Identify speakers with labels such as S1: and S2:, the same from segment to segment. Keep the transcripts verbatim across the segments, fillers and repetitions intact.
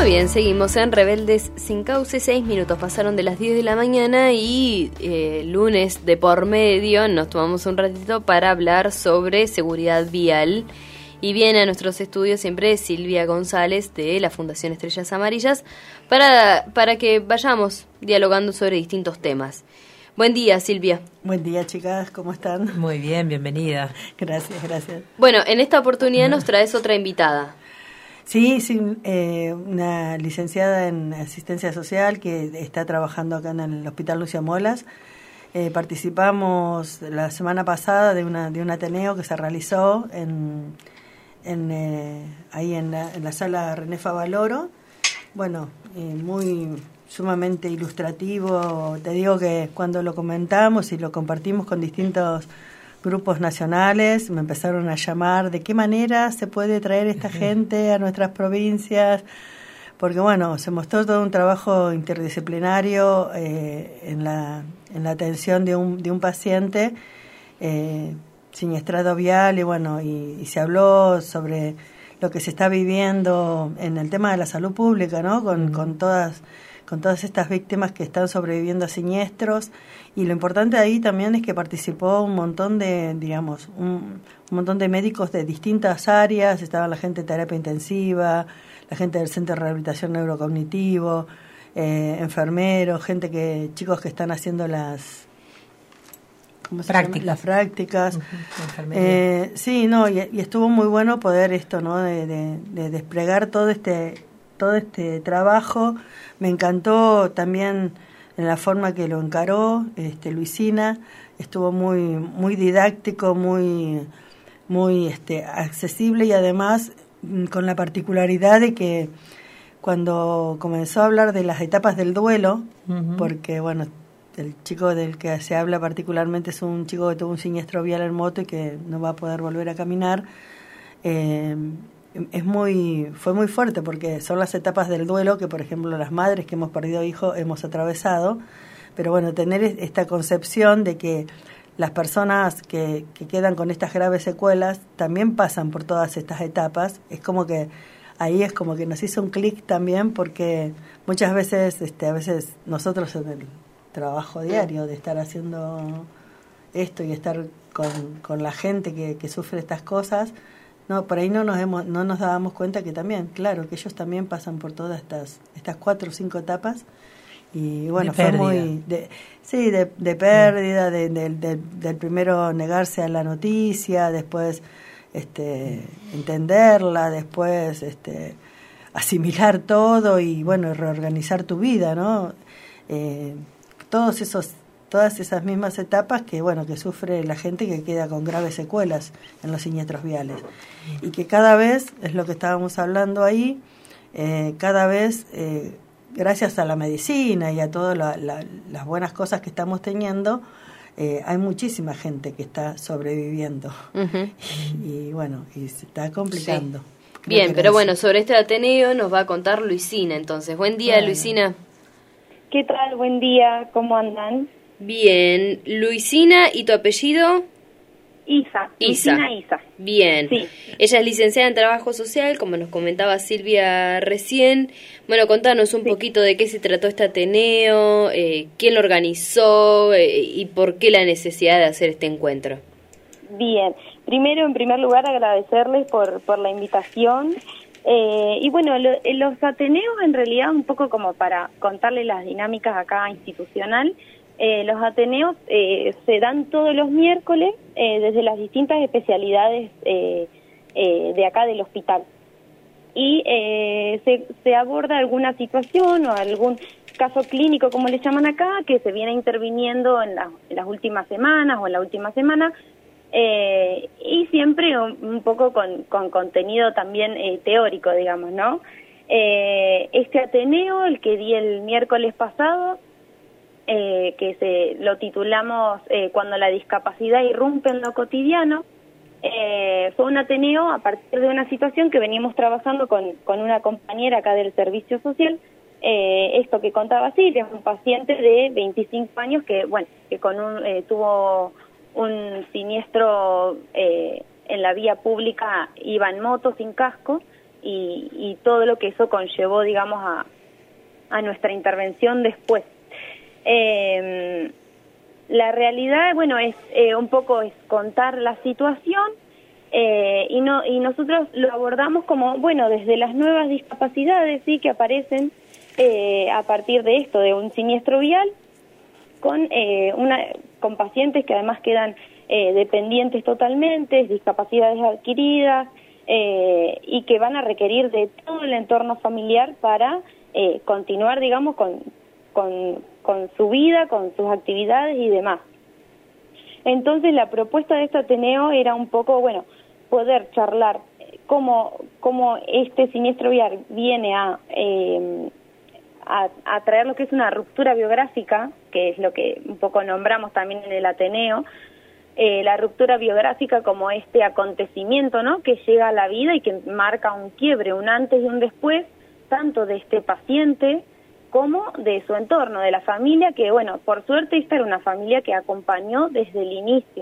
S1: bien, seguimos en Rebeldes Sin Cauce. Seis minutos pasaron de las diez de la mañana y eh, lunes de por medio nos tomamos un ratito para hablar sobre seguridad vial. Y viene a nuestros estudios siempre Silvia González de la Fundación Estrellas Amarillas para, para que vayamos dialogando sobre distintos temas. Buen día, Silvia.
S2: Buen día, chicas, ¿cómo están?
S3: Muy bien, bienvenida.
S2: Gracias, gracias.
S1: Bueno, en esta oportunidad nos traes otra invitada.
S2: Sí, sí, eh, una licenciada en asistencia social que está trabajando acá en el Hospital Lucia Molas. Eh, participamos la semana pasada de una de un ateneo que se realizó en, en eh, ahí en la, en la sala René Favaloro. Bueno, eh, muy sumamente ilustrativo. Te digo que cuando lo comentamos y lo compartimos con distintos grupos nacionales, me empezaron a llamar de qué manera se puede traer esta gente a nuestras provincias, porque bueno, se mostró todo un trabajo interdisciplinario eh, en la en la atención de un de un paciente eh, siniestrado vial y bueno, y, y se habló sobre lo que se está viviendo en el tema de la salud pública, ¿no? Con, con todas con todas estas víctimas que están sobreviviendo a siniestros, y lo importante ahí también es que participó un montón de, digamos, un, un montón de médicos de distintas áreas. Estaba la gente de terapia intensiva, la gente del Centro de Rehabilitación Neurocognitivo, eh, enfermeros, gente que, chicos que están haciendo las ¿cómo se
S3: prácticas.
S2: llama? Las prácticas.
S3: Uh-huh,
S2: eh, sí, no, y, y estuvo muy bueno poder esto, ¿no? De, de, de desplegar todo este todo este trabajo. Me encantó también en la forma que lo encaró este Luisina. Estuvo muy muy didáctico, muy muy este accesible, y además con la particularidad de que cuando comenzó a hablar de las etapas del duelo, uh-huh. porque bueno, el chico del que se habla particularmente es un chico que tuvo un siniestro vial en moto y que no va a poder volver a caminar. Eh, es muy fue muy fuerte porque son las etapas del duelo que, por ejemplo, las madres que hemos perdido hijos hemos atravesado, pero bueno, tener esta concepción de que las personas que, que quedan con estas graves secuelas también pasan por todas estas etapas, es como que ahí es como que nos hizo un clic también, porque muchas veces este a veces nosotros en el trabajo diario de estar haciendo esto y estar con, con la gente que, que sufre estas cosas, no, por ahí no nos hemos, no nos dábamos cuenta que también, claro, que ellos también pasan por todas estas estas cuatro o cinco etapas. Y bueno, fue muy de, sí, de, de pérdida, de, de, de, del primero negarse a la noticia, después este entenderla, después este asimilar todo y bueno, reorganizar tu vida, ¿no? Eh, todos esos todas esas mismas etapas que bueno que sufre la gente que queda con graves secuelas en los siniestros viales, y que cada vez, es lo que estábamos hablando ahí, eh, cada vez eh, gracias a la medicina y a todas la, la, las buenas cosas que estamos teniendo, eh, hay muchísima gente que está sobreviviendo. Uh-huh. y, y bueno, y se está complicando.
S1: Sí. Bien, pero bueno, sobre este Ateneo nos va a contar Luisina, entonces. Buen día, bueno. Luisina.
S4: ¿Qué tal? Buen día, ¿cómo andan?
S1: Bien, Luisina, ¿y tu apellido?
S4: Isa,
S1: Isa.
S4: Luisina Isa.
S1: Bien,
S4: sí.
S1: Ella es licenciada en Trabajo Social, como nos comentaba Silvia recién. Bueno, contanos un sí. poquito de qué se trató este Ateneo, eh, quién lo organizó eh, y por qué la necesidad de hacer este encuentro.
S4: Bien, primero, en primer lugar, agradecerles por, por la invitación. Eh, y bueno, lo, los Ateneos, en realidad, un poco como para contarles las dinámicas acá institucional, Eh, los Ateneos eh, se dan todos los miércoles eh, desde las distintas especialidades eh, eh, de acá del hospital. Y eh, se, se aborda alguna situación o algún caso clínico, como le llaman acá, que se viene interviniendo en, la, en las últimas semanas o en la última semana, eh, y siempre un, un poco con, con contenido también eh, teórico, digamos, ¿no? Eh, este Ateneo, el que di el miércoles pasado, Eh, que se lo titulamos eh, Cuando la discapacidad irrumpe en lo cotidiano, eh, fue un Ateneo a partir de una situación que veníamos trabajando con, con una compañera acá del servicio social, eh, esto que contaba Silvia, es un paciente de veinticinco años que, bueno, que con un, eh, tuvo un siniestro eh, en la vía pública, iba en moto sin casco, y, y todo lo que eso conllevó, digamos, a, a nuestra intervención después. Eh, la realidad, bueno, es eh, un poco es contar la situación eh, y no y nosotros lo abordamos como, bueno, desde las nuevas discapacidades, sí, que aparecen eh, a partir de esto, de un siniestro vial, con eh, una con pacientes que además quedan eh, dependientes totalmente, discapacidades adquiridas, eh, y que van a requerir de todo el entorno familiar para eh, continuar, digamos, con, con, con su vida, con sus actividades y demás. Entonces la propuesta de este Ateneo era un poco, bueno, poder charlar cómo, cómo este siniestro vial viene a... Eh, A, a traer lo que es una ruptura biográfica, que es lo que un poco nombramos también en el Ateneo, eh, la ruptura biográfica como este acontecimiento, ¿no?, que llega a la vida y que marca un quiebre, un antes y un después, tanto de este paciente como de su entorno, de la familia, que bueno, por suerte esta era una familia que acompañó desde el inicio.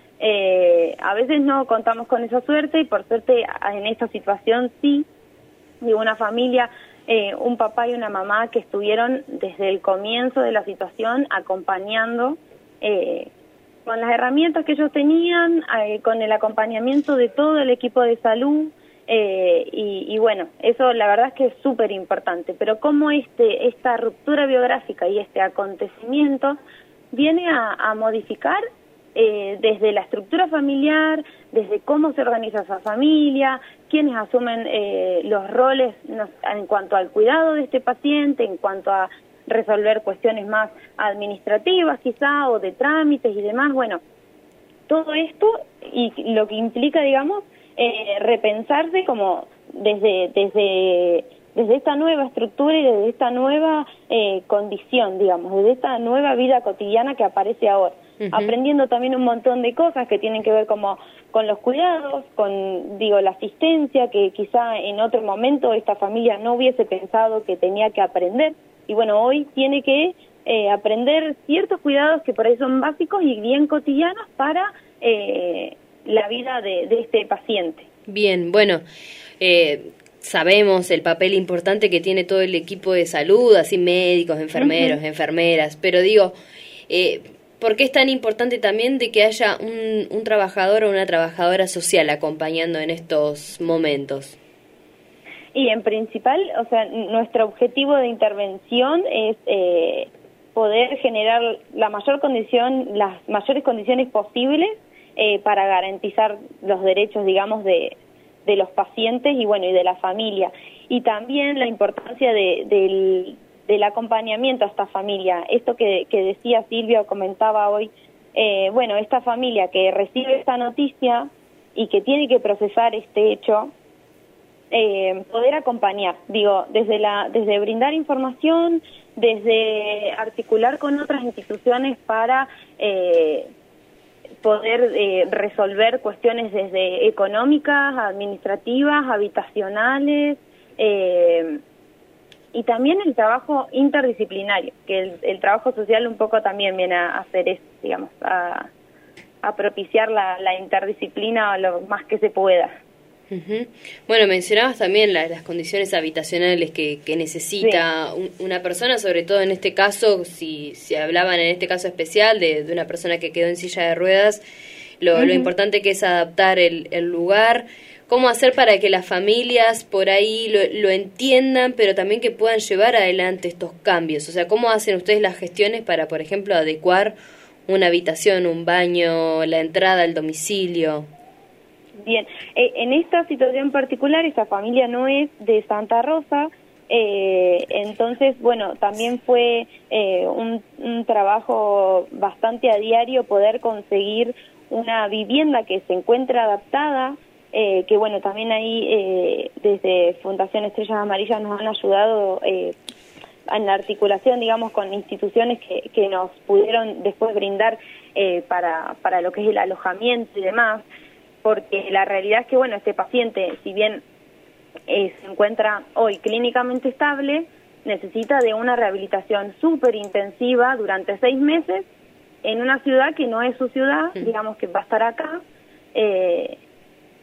S4: Eh, a veces no contamos con esa suerte y por suerte en esta situación sí, de una familia... Eh, un papá y una mamá que estuvieron desde el comienzo de la situación acompañando eh, con las herramientas que ellos tenían, eh, con el acompañamiento de todo el equipo de salud, eh, y, y bueno, eso la verdad es que es súper importante, pero cómo este, esta ruptura biográfica y este acontecimiento viene a, a modificar Eh, desde la estructura familiar, desde cómo se organiza esa familia, quiénes asumen eh, los roles no, en cuanto al cuidado de este paciente, en cuanto a resolver cuestiones más administrativas quizá, o de trámites y demás. Bueno, todo esto y lo que implica, digamos, eh, repensarse como desde, desde, desde esta nueva estructura y desde esta nueva eh, condición, digamos, desde esta nueva vida cotidiana que aparece ahora. Uh-huh. Aprendiendo también un montón de cosas que tienen que ver como con los cuidados, con, digo, la asistencia, que quizá en otro momento esta familia no hubiese pensado que tenía que aprender, y bueno, hoy tiene que eh, aprender ciertos cuidados que por ahí son básicos y bien cotidianos para eh, la vida de, de este paciente.
S1: Bien, bueno, eh, sabemos el papel importante que tiene todo el equipo de salud, así médicos, enfermeros, uh-huh. enfermeras, pero digo... Eh, ¿Por qué es tan importante también de que haya un, un trabajador o una trabajadora social acompañando en estos momentos?
S4: Y en principal, o sea, nuestro objetivo de intervención es eh, poder generar la mayor condición, las mayores condiciones posibles eh, para garantizar los derechos, digamos, de, de los pacientes y bueno, y de la familia. Y también la importancia de, del del acompañamiento a esta familia. Esto que, que decía Silvia o comentaba hoy, eh, bueno, esta familia que recibe esta noticia y que tiene que procesar este hecho, eh, poder acompañar, digo, desde la desde brindar información, desde articular con otras instituciones para eh, poder eh, resolver cuestiones desde económicas, administrativas, habitacionales, eh, y también el trabajo interdisciplinario, que el, el trabajo social un poco también viene a hacer eso, digamos, a, a propiciar la, la interdisciplina lo más que se pueda.
S1: Uh-huh. Bueno, mencionabas también la, las condiciones habitacionales que, que necesita sí. un, una persona, sobre todo en este caso, si, si hablaban en este caso especial de, de una persona que quedó en silla de ruedas, lo, uh-huh. lo importante que es adaptar el, el lugar. ¿Cómo hacer para que las familias por ahí lo, lo entiendan, pero también que puedan llevar adelante estos cambios? O sea, ¿cómo hacen ustedes las gestiones para, por ejemplo, adecuar una habitación, un baño, la entrada al domicilio?
S4: Bien, eh, en esta situación particular, esta familia no es de Santa Rosa, eh, entonces, bueno, también fue eh, un, un trabajo bastante a diario poder conseguir una vivienda que se encuentre adaptada. Eh, que bueno, también ahí eh, desde Fundación Estrellas Amarillas nos han ayudado eh, en la articulación, digamos, con instituciones que, que nos pudieron después brindar eh, para, para lo que es el alojamiento y demás, porque la realidad es que, bueno, este paciente, si bien eh, se encuentra hoy clínicamente estable, necesita de una rehabilitación súper intensiva durante seis meses en una ciudad que no es su ciudad, digamos que va a estar acá, eh,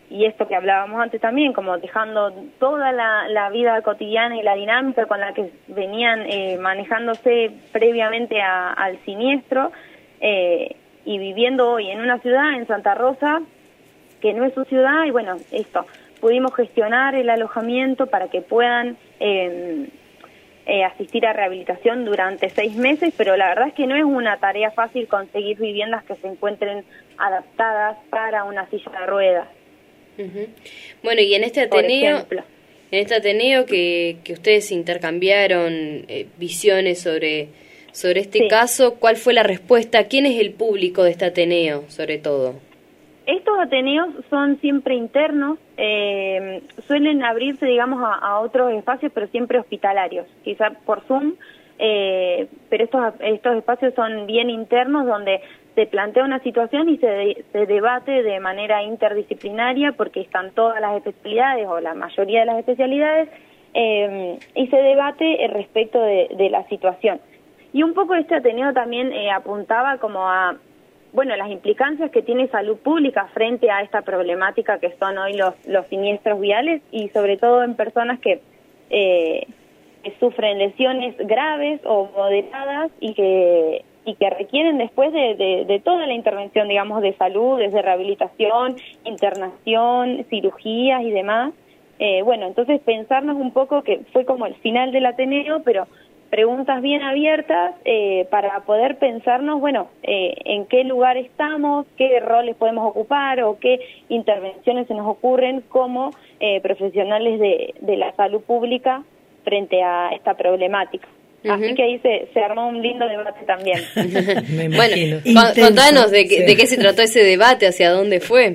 S4: y esto que hablábamos antes también, como dejando toda la, la vida cotidiana y la dinámica con la que venían eh, manejándose previamente a, al siniestro, eh, y viviendo hoy en una ciudad, en Santa Rosa, que no es su ciudad, y bueno, esto, pudimos gestionar el alojamiento para que puedan eh, eh, asistir a rehabilitación durante seis meses, pero la verdad es que no es una tarea fácil conseguir viviendas que se encuentren adaptadas para una silla de ruedas.
S1: Uh-huh. Bueno, y en este Ateneo, en este Ateneo que, que ustedes intercambiaron eh, visiones sobre, sobre este sí. caso, ¿cuál fue la respuesta? ¿Quién es el público de este Ateneo, sobre todo?
S4: Estos Ateneos son siempre internos, eh, suelen abrirse, digamos, a, a otros espacios, pero siempre hospitalarios, quizá por Zoom, eh, pero estos, estos espacios son bien internos, donde se plantea una situación y se, de, se debate de manera interdisciplinaria, porque están todas las especialidades, o la mayoría de las especialidades, eh, y se debate respecto de, de la situación. Y un poco este Ateneo también eh, apuntaba como a... bueno, las implicancias que tiene salud pública frente a esta problemática que son hoy los, los siniestros viales, y sobre todo en personas que, eh, que sufren lesiones graves o moderadas y que y que requieren después de, de, de toda la intervención, digamos, de salud, desde rehabilitación, internación, cirugías y demás. Eh, bueno, entonces pensarnos un poco, que fue como el final del Ateneo, pero preguntas bien abiertas eh, para poder pensarnos, bueno, eh, en qué lugar estamos, qué roles podemos ocupar o qué intervenciones se nos ocurren como eh, profesionales de, de la salud pública frente a esta problemática. Uh-huh. Así que ahí se, se armó un lindo debate también.
S1: Me imagino. Bueno, contanos de, sí. de qué se trató ese debate, hacia dónde fue.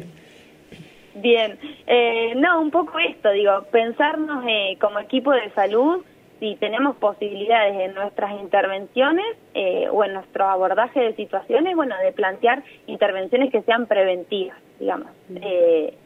S4: Bien, eh, no, un poco esto, digo, pensarnos eh, como equipo de salud, si tenemos posibilidades en nuestras intervenciones eh, o en nuestro abordaje de situaciones, bueno, de plantear intervenciones que sean preventivas, digamos. Eh,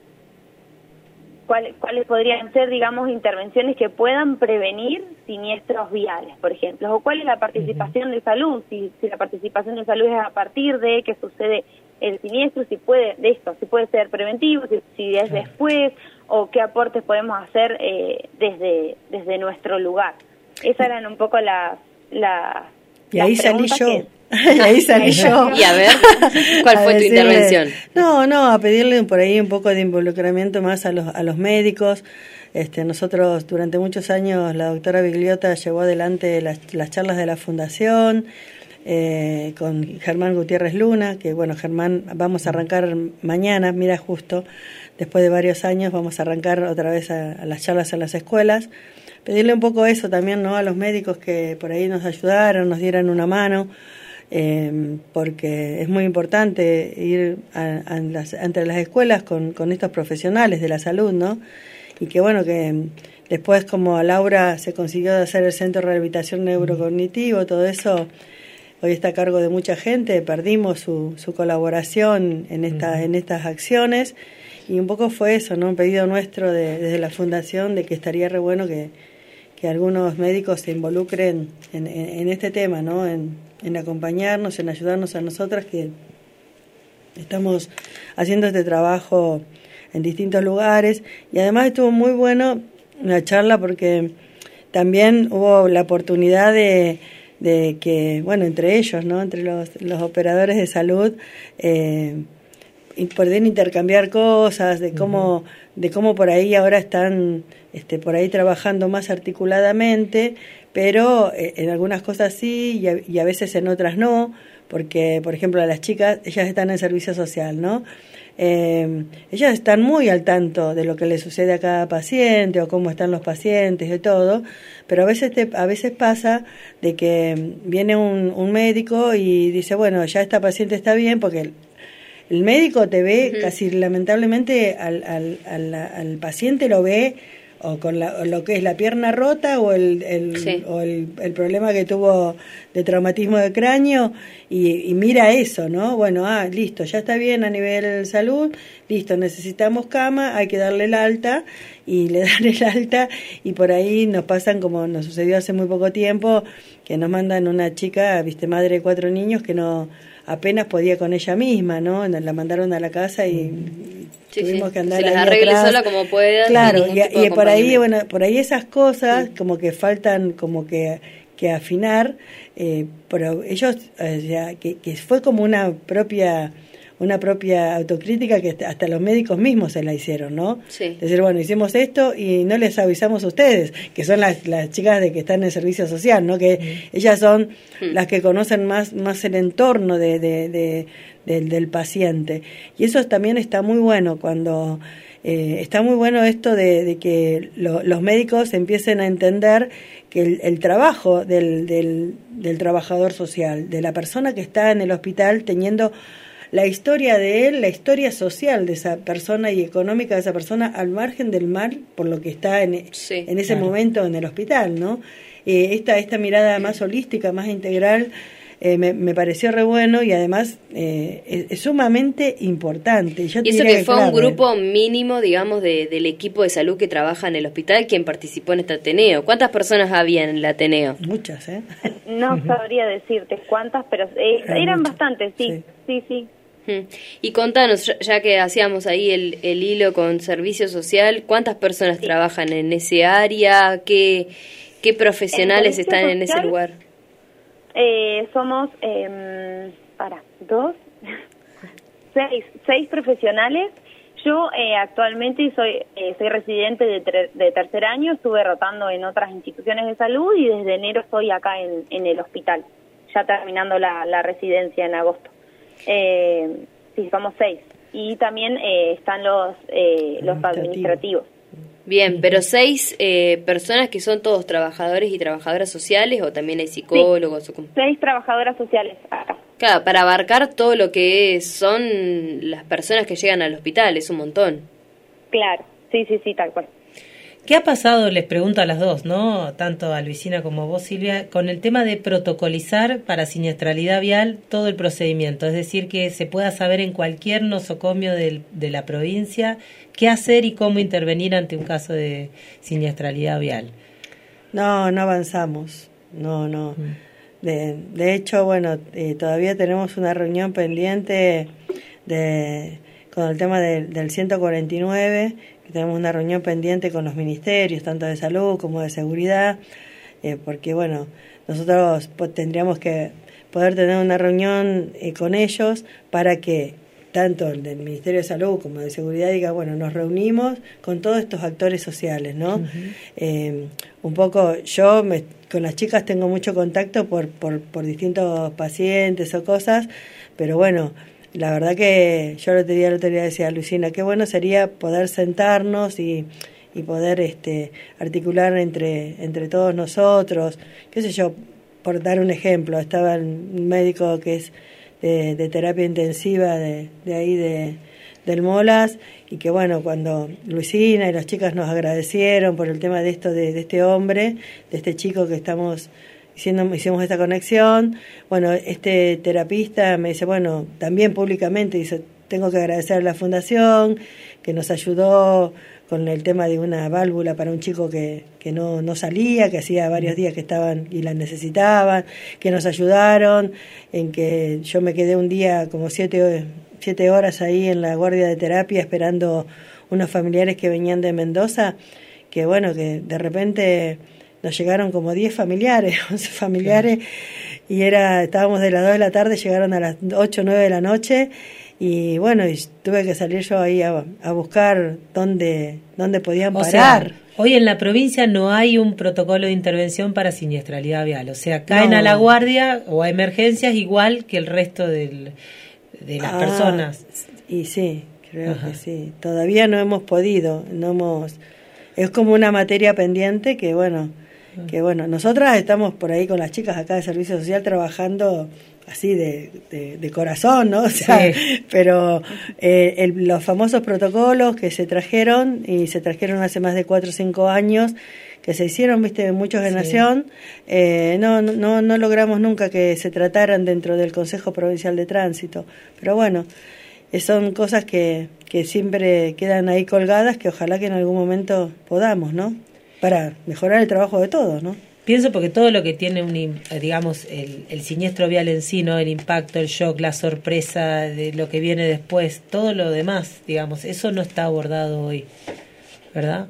S4: ¿cuál, ¿Cuáles podrían ser, digamos, intervenciones que puedan prevenir siniestros viales, por ejemplo? ¿O cuál es la participación de salud? Si, si la participación de salud es a partir de que sucede el siniestro, si puede, de esto, si puede ser preventivo, si, si es después, o qué aportes podemos hacer eh, desde desde nuestro lugar. Esas eran un poco las la,
S2: y ahí salí yo que... y ahí salí yo
S1: y a ver cuál fue tu intervención.
S2: No, no, a pedirle por ahí un poco de involucramiento más a los a los médicos. Este, nosotros durante muchos años la doctora Bigliota llevó adelante las, las charlas de la fundación eh, con Germán Gutiérrez Luna, que bueno, Germán, vamos a arrancar mañana, mira, justo después de varios años vamos a arrancar otra vez a, a las charlas en las escuelas. Pedirle un poco eso también, ¿no?, a los médicos que por ahí nos ayudaron, nos dieran una mano, eh, porque es muy importante ir a, a las, entre las escuelas con, con estos profesionales de la salud, ¿no? Y que bueno, que después, como a Laura se consiguió hacer el Centro de Rehabilitación Neurocognitivo, todo eso hoy está a cargo de mucha gente, perdimos su, su colaboración en, esta, uh-huh. en estas acciones. Y un poco fue eso, ¿no? Un pedido nuestro de, desde la fundación, de que estaría re bueno que, que algunos médicos se involucren en, en, en este tema, ¿no? En, en acompañarnos, en ayudarnos a nosotras, que estamos haciendo este trabajo en distintos lugares. Y además estuvo muy bueno la charla, porque también hubo la oportunidad de, de que, bueno, entre ellos, ¿no?, entre los, los operadores de salud, eh, y poder intercambiar cosas, de cómo uh-huh. de cómo por ahí ahora están este por ahí trabajando más articuladamente, pero eh, en algunas cosas sí y a, y a veces en otras no, porque por ejemplo a las chicas, ellas están en servicio social, ¿no? Eh, ellas están muy al tanto de lo que le sucede a cada paciente o cómo están los pacientes y todo, pero a veces te, a veces pasa de que viene un, un médico y dice, bueno, ya esta paciente está bien, porque el, El médico te ve, uh-huh. casi lamentablemente al, al, al, al paciente lo ve o con la, o lo que es la pierna rota o el el, sí. o el, el problema que tuvo de traumatismo de cráneo y, y mira eso, ¿no? Bueno, ah, listo, ya está bien a nivel salud, listo, necesitamos cama, hay que darle el alta y le dan el alta y por ahí nos pasan, como nos sucedió hace muy poco tiempo, que nos mandan una chica, viste, madre de cuatro niños que no apenas podía con ella misma, ¿no? La mandaron a la casa y, y
S1: sí,
S2: tuvimos
S1: sí.
S2: que andar
S1: se
S2: ahí
S1: las arregle
S2: atrás.
S1: sola como pueda.
S2: Claro, y, y por ahí, bueno, por ahí esas cosas
S1: sí.
S2: como que faltan como que, que afinar, eh, pero ellos, eh, ya, que, que fue como una propia... una propia autocrítica que hasta los médicos mismos se la hicieron, ¿no?
S1: Sí.
S2: Decir, bueno, hicimos esto y no les avisamos a ustedes, que son las, las chicas de que están en el servicio social, ¿no? Que mm. ellas son mm. las que conocen más, más el entorno de, de, de, de, del paciente. Y eso también está muy bueno cuando... Eh, está muy bueno esto de, de que lo, los médicos empiecen a entender que el, el trabajo del, del, del trabajador social, de la persona que está en el hospital teniendo... la historia de él, la historia social de esa persona y económica de esa persona al margen del mal por lo que está en, sí, en ese claro. momento en el hospital, ¿no? Eh, esta, esta mirada más holística, más integral, eh, me, me pareció re bueno y además eh, es, es sumamente importante. Yo
S1: y eso que fue claro, un grupo mínimo, digamos, de, del equipo de salud que trabaja en el hospital, quien participó en este Ateneo. ¿Cuántas personas había en el Ateneo?
S2: Muchas, ¿eh?
S4: No sabría decirte cuántas, pero eh, eran, eran bastantes, sí, sí, sí. sí.
S1: Y contanos, ya que hacíamos ahí el, el hilo con servicio social, ¿cuántas personas sí. trabajan en ese área? ¿Qué, qué profesionales están social, en ese lugar?
S4: Eh, somos, eh, para, dos, seis, seis profesionales. Yo eh, actualmente soy eh, soy residente de, tre- de tercer año, estuve rotando en otras instituciones de salud y desde enero estoy acá en, en el hospital, ya terminando la, la residencia en agosto. Eh, sí, somos seis. Y también eh, están los eh, los administrativos.
S1: Bien, pero seis eh, personas que son todos trabajadores y trabajadoras sociales, o también hay psicólogos.
S4: Sí, o... seis trabajadoras sociales acá.
S1: Claro, para abarcar todo lo que son las personas que llegan al hospital, es un montón.
S4: Claro, sí, sí, sí, tal cual.
S3: ¿Qué ha pasado, les pregunto a las dos, ¿no? Tanto a Luisina como a vos, Silvia, con el tema de protocolizar para siniestralidad vial todo el procedimiento? Es decir, que se pueda saber en cualquier nosocomio del, de la provincia qué hacer y cómo intervenir ante un caso de siniestralidad vial.
S2: No, no avanzamos, no, no. Mm. De, de hecho, bueno, eh, todavía tenemos una reunión pendiente de con el tema de, del ciento cuarenta y nueve, que tenemos una reunión pendiente con los ministerios, tanto de salud como de seguridad, eh, porque bueno, nosotros pues, tendríamos que poder tener una reunión eh, con ellos para que tanto el del Ministerio de Salud como de Seguridad diga, bueno, nos reunimos con todos estos actores sociales, ¿no? Uh-huh. Eh, un poco, yo me, con las chicas tengo mucho contacto por, por, por distintos pacientes o cosas, pero bueno, la verdad que yo el otro día, el otro día decía a Luisina, qué bueno sería poder sentarnos y, y poder este articular entre, entre todos nosotros, qué sé yo, por dar un ejemplo, estaba un médico que es de, de terapia intensiva de, de ahí de del Molas, y que bueno, cuando Luisina y las chicas nos agradecieron por el tema de esto de, de este hombre, de este chico que estamos Hicimos, hicimos esta conexión, bueno, este terapista me dice, bueno, también públicamente dice, tengo que agradecer a la fundación que nos ayudó con el tema de una válvula para un chico que, que no, no salía, que hacía varios días que estaban y la necesitaban, que nos ayudaron, en que yo me quedé un día como siete, siete horas ahí en la guardia de terapia esperando unos familiares que venían de Mendoza, que bueno, que de repente nos llegaron como diez familiares, once familiares, claro. Y era estábamos de las dos de la tarde, llegaron a las ocho o nueve de la noche, y bueno, y tuve que salir yo ahí a, a buscar dónde, dónde podían parar. O sea,
S3: hoy en la provincia no hay un protocolo de intervención para siniestralidad vial, o sea, caen no. a la guardia o a emergencias igual que el resto del, de las ah, personas.
S2: Y sí, creo Ajá. que sí, todavía no hemos podido, no hemos, es como una materia pendiente que bueno, que bueno, nosotras estamos por ahí con las chicas acá de Servicio Social trabajando así de, de, de corazón, ¿no? O sea, sí. Pero eh, el, los famosos protocolos que se trajeron, y se trajeron hace más de cuatro o cinco años, que se hicieron, viste, muchos de sí. Nación, eh, no, no, no logramos nunca que se trataran dentro del Consejo Provincial de Tránsito. Pero bueno, son cosas que, que siempre quedan ahí colgadas, que ojalá que en algún momento podamos, ¿no? Para mejorar el trabajo de todos, ¿no?
S3: Pienso porque todo lo que tiene, un digamos, el, el siniestro vial en sí, ¿no? El impacto, el shock, la sorpresa de lo que viene después, todo lo demás, digamos, eso no está abordado hoy, ¿verdad?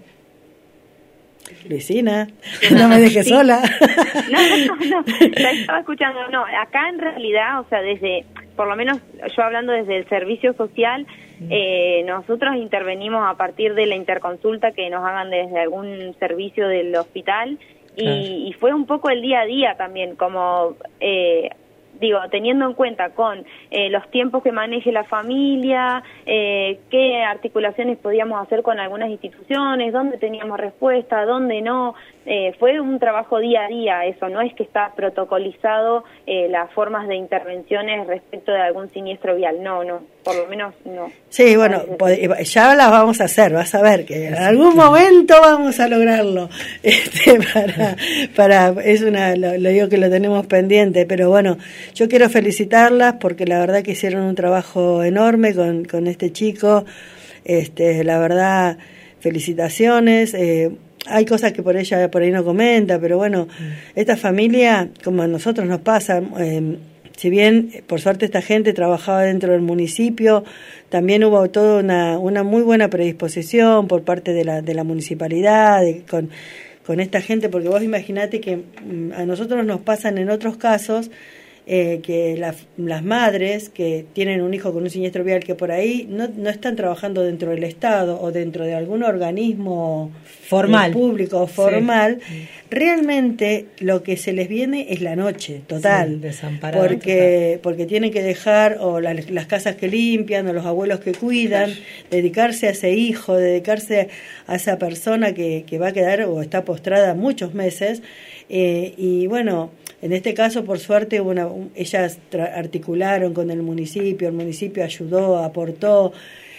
S2: Luisina, no me dejes sí. sola.
S4: No, no, no, la estaba escuchando. No, acá en realidad, o sea, desde, por lo menos yo hablando desde el servicio social, eh, nosotros intervenimos a partir de la interconsulta que nos hagan desde algún servicio del hospital. Y, claro. y fue un poco el día a día también, como, eh, digo, teniendo en cuenta con eh, los tiempos que maneje la familia, eh, qué articulaciones podíamos hacer con algunas instituciones, dónde teníamos respuesta, dónde no. Eh, fue un trabajo día a día eso, no es que está protocolizado eh, las formas de intervenciones respecto de algún siniestro vial, no, no, por lo menos no.
S2: Sí, bueno, ya las vamos a hacer, vas a ver que en algún momento vamos a lograrlo. Este, para, para, es una, lo, lo digo que lo tenemos pendiente, pero bueno, yo quiero felicitarlas porque la verdad que hicieron un trabajo enorme con, con este chico, este, la verdad, felicitaciones. Eh, Hay cosas que por ella por ahí no comenta, pero bueno, esta familia, como a nosotros nos pasa, eh, si bien por suerte esta gente trabajaba dentro del municipio, también hubo toda una, una muy buena predisposición por parte de la, de la municipalidad, de, con, con esta gente, porque vos imaginate que mm, a nosotros nos pasan en otros casos, Eh, que la, las madres que tienen un hijo con un siniestro vial que por ahí no, no están trabajando dentro del Estado o dentro de algún organismo
S3: formal,
S2: eh, público o formal,
S3: sí.
S2: realmente lo que se les viene es la noche total,
S3: sí,
S2: porque
S3: total.
S2: porque tienen que dejar o la, las casas que limpian o los abuelos que cuidan, sí. dedicarse a ese hijo, dedicarse a esa persona que, que va a quedar o está postrada muchos meses, eh, y bueno, en este caso, por suerte, una, ellas tra- articularon con el municipio, el municipio ayudó, aportó,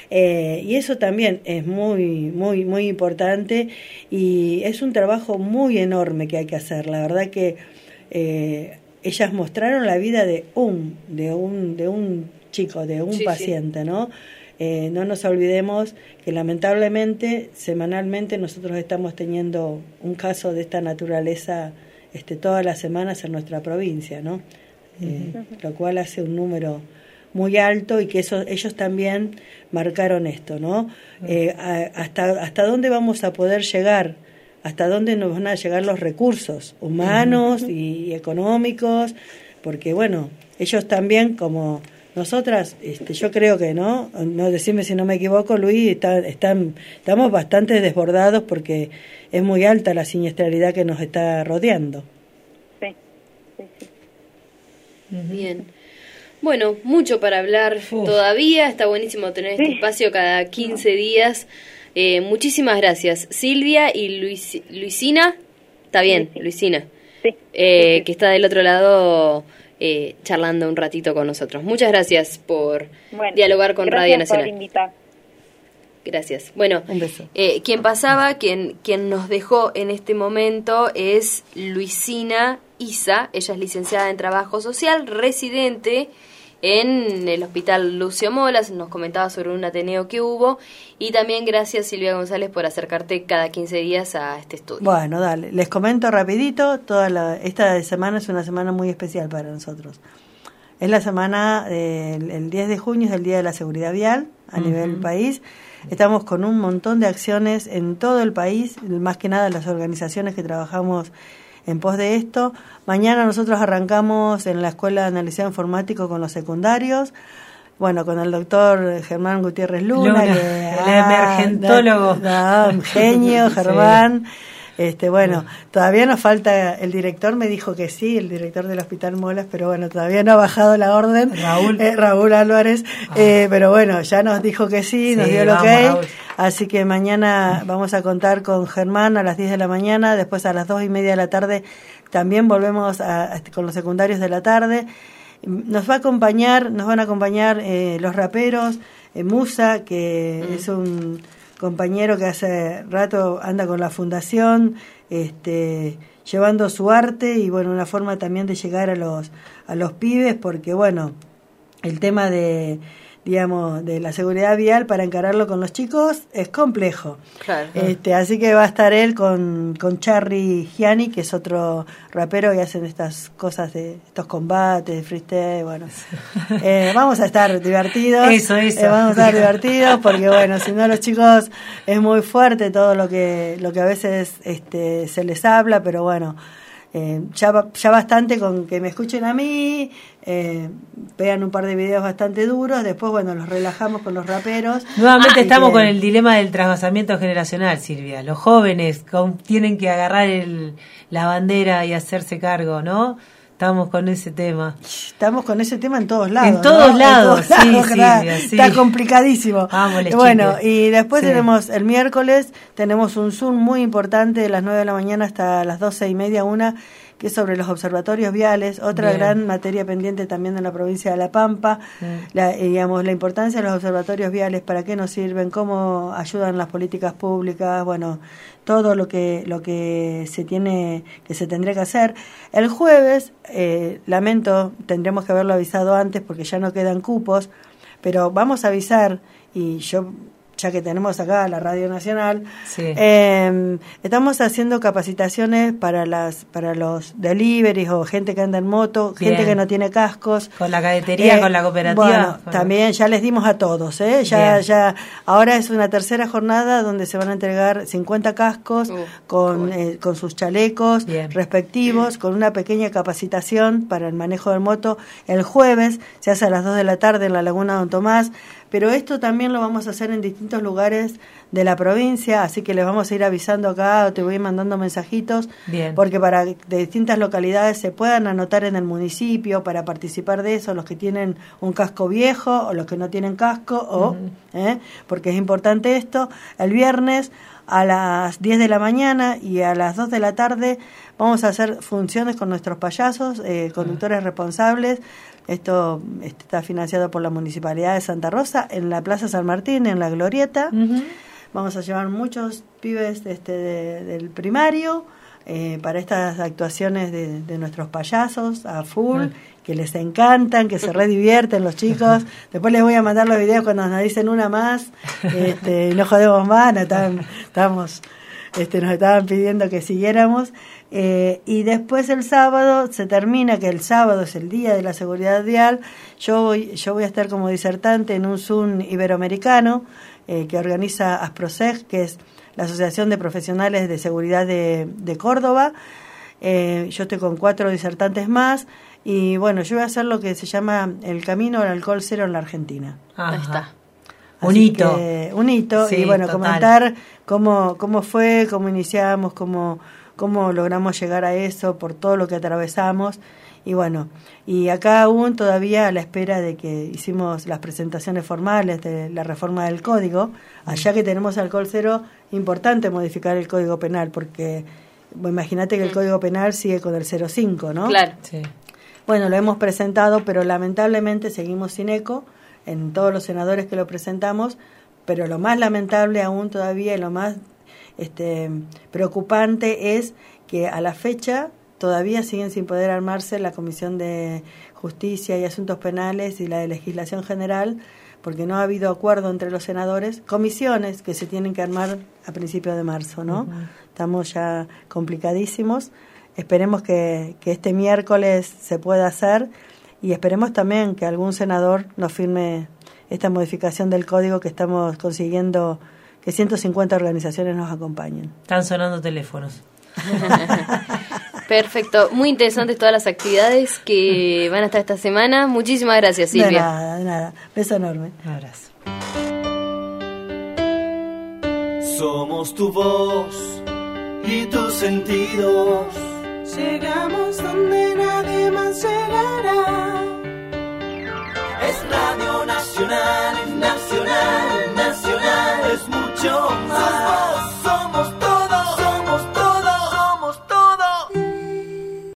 S2: eh, y eso también es muy, muy, muy importante y es un trabajo muy enorme que hay que hacer. La verdad que eh, ellas mostraron la vida de un, de un, de un chico, de un sí, paciente, sí. ¿no? Eh, no nos olvidemos que lamentablemente, semanalmente, nosotros estamos teniendo un caso de esta naturaleza Este, todas las semanas en nuestra provincia, ¿no? Uh-huh. Eh, lo cual hace un número muy alto y que eso, ellos también marcaron esto, ¿no? Uh-huh. Eh, a, hasta, hasta dónde vamos a poder llegar, hasta dónde nos van a llegar los recursos humanos uh-huh. y, y económicos, porque bueno, ellos también como nosotras, este, yo creo que no, no decime si no me equivoco, Luis, está, están, estamos bastante desbordados porque es muy alta la siniestralidad que nos está rodeando.
S4: Sí, sí, sí.
S1: Bien. Bueno, mucho para hablar Uf. todavía, está buenísimo tener este sí. espacio cada quince días. Eh, muchísimas gracias. Silvia y Luis, Luisina, está bien, sí, sí. Luisina,
S4: sí.
S1: Eh,
S4: sí, sí.
S1: que está del otro lado eh, charlando un ratito con nosotros. Muchas gracias por bueno, dialogar con Radio Nacional.
S4: Gracias por invitar.
S1: Gracias. Bueno, eh, quien pasaba, quien, quien nos dejó en este momento es Luisina Isa. Ella es licenciada en Trabajo Social, residente en el Hospital Lucio Molas, nos comentaba sobre un ateneo que hubo, y también gracias Silvia González por acercarte cada quince días a este estudio.
S2: Bueno, dale, les comento rapidito, toda la, esta semana es una semana muy especial para nosotros. Es la semana del el diez de junio, es el Día de la Seguridad Vial a uh-huh. nivel país. Estamos con un montón de acciones en todo el país, más que nada las organizaciones que trabajamos en pos de esto. Mañana nosotros arrancamos en la Escuela de Analizado Informático con los secundarios, bueno, con el doctor Germán Gutiérrez Luna,
S3: Luna
S2: que,
S3: el ah, emergentólogo.
S2: Da, da, genio, Germán. Sí. Este, bueno, todavía nos falta, el director me dijo que sí, el director del Hospital Molas, pero bueno, todavía no ha bajado la orden.
S3: Raúl.
S2: Eh, Raúl Álvarez, ah. eh, pero bueno, ya nos dijo que sí, sí nos dio el ok. Vamos, así que mañana vamos a contar con Germán a las diez de la mañana, después a las dos y media de la tarde también volvemos a, a, con los secundarios de la tarde. Nos va a acompañar, nos van a acompañar eh, los raperos, eh, Musa, que mm. es un compañero que hace rato anda con la fundación, este, llevando su arte y bueno, una forma también de llegar a los a los pibes, porque bueno, el tema de digamos, de la seguridad vial para encararlo con los chicos es complejo.
S1: Claro.
S2: Este, así que va a estar él con, con Charry Gianni, que es otro rapero y hacen estas cosas de estos combates de freestyle, bueno. Eh, vamos a estar divertidos.
S3: Eso, eso.
S2: Eh, vamos a estar divertidos porque, bueno, si no los chicos es muy fuerte todo lo que, lo que a veces este, se les habla, pero bueno, Eh, ya, ya bastante con que me escuchen a mí, eh, vean un par de videos bastante duros, después bueno, los relajamos con los raperos.
S3: Nuevamente
S2: ah,
S3: estamos
S2: que,
S3: con el dilema del trasvasamiento generacional, Silvia. Los jóvenes con, tienen que agarrar el, la bandera y hacerse cargo, ¿no? Estamos con ese tema.
S2: Estamos con ese tema en todos lados.
S3: En todos
S2: ¿no?
S3: lados, en todos
S2: sí,
S3: lados,
S2: Silvia,
S3: Silvia, sí.
S2: Está complicadísimo.
S3: Vamos,
S2: bueno, y después
S3: sí.
S2: tenemos el miércoles, tenemos un Zoom muy importante de las nueve de la mañana hasta las doce y media, una, que es sobre los observatorios viales, otra Bien. gran materia pendiente también en la provincia de La Pampa, mm. la, digamos, la importancia de los observatorios viales, para qué nos sirven, cómo ayudan las políticas públicas, bueno, todo lo que lo que se tiene que se tendría que hacer. El jueves, eh, lamento, tendremos que haberlo avisado antes porque ya no quedan cupos, pero vamos a avisar, y yo, ya que tenemos acá la Radio Nacional,
S3: sí.
S2: eh, estamos haciendo capacitaciones para las para los deliveries o gente que anda en moto, Bien. gente que no tiene cascos.
S3: Con la cadetería, eh, con la cooperativa.
S2: Bueno,
S3: bueno.
S2: también ya les dimos a todos, ¿eh? Ya, ya, ahora es una tercera jornada donde se van a entregar cincuenta cascos uh, con, cool. eh, con sus chalecos Bien. respectivos, Bien. con una pequeña capacitación para el manejo de moto. El jueves se hace a las dos de la tarde en la Laguna Don Tomás. Pero esto también lo vamos a hacer en distintos lugares de la provincia, así que les vamos a ir avisando acá, o te voy mandando mensajitos, Bien. porque para de distintas localidades se puedan anotar en el municipio para participar de eso, los que tienen un casco viejo o los que no tienen casco, o uh-huh. ¿eh? porque es importante esto. El viernes a las diez de la mañana y a las dos de la tarde vamos a hacer funciones con nuestros payasos, eh, conductores uh-huh. responsables. Esto está financiado por la Municipalidad de Santa Rosa, en la Plaza San Martín, en la Glorieta. Uh-huh. Vamos a llevar muchos pibes este, de, del primario eh, para estas actuaciones de, de nuestros payasos a full, uh-huh. que les encantan, que se redivierten los chicos. Después les voy a mandar los videos cuando nos dicen una más, este, y no jodemos más, no están, estamos... Este, nos estaban pidiendo que siguiéramos, eh, y después el sábado se termina, que el sábado es el día de la seguridad vial. Yo voy, yo voy a estar como disertante en un Zoom iberoamericano eh, que organiza ASPROSEG, que es la Asociación de Profesionales de Seguridad de, de Córdoba. Eh, yo estoy con cuatro disertantes más, y bueno, yo voy a hacer lo que se llama el camino al alcohol cero en la Argentina.
S3: Ahí está.
S2: Un hito. Que, un hito, sí, y bueno, total. comentar cómo cómo fue, cómo iniciamos, cómo cómo logramos llegar a eso, por todo lo que atravesamos. Y bueno, y acá aún todavía a la espera de que hicimos las presentaciones formales de la reforma del código, allá que tenemos alcohol cero, importante modificar el código penal, porque bueno, imagínate que el código penal sigue con el cero cinco, ¿no?
S1: Claro.
S3: Sí.
S2: Bueno, lo hemos presentado, pero lamentablemente seguimos sin eco en todos los senadores que lo presentamos, pero lo más lamentable aún todavía y lo más este, preocupante es que a la fecha todavía siguen sin poder armarse la Comisión de Justicia y Asuntos Penales y la de Legislación General, porque no ha habido acuerdo entre los senadores, comisiones que se tienen que armar a principios de marzo, ¿no? Uh-huh. Estamos ya complicadísimos, esperemos que, que este miércoles se pueda hacer. Y esperemos también que algún senador nos firme esta modificación del código que estamos consiguiendo, que ciento cincuenta organizaciones nos acompañen.
S3: Están sonando teléfonos.
S1: Perfecto, muy interesantes todas las actividades que van a estar esta semana. Muchísimas gracias, Silvia.
S2: De nada, de nada. Beso enorme.
S3: Un abrazo.
S5: Somos tu voz y tus sentidos. Llegamos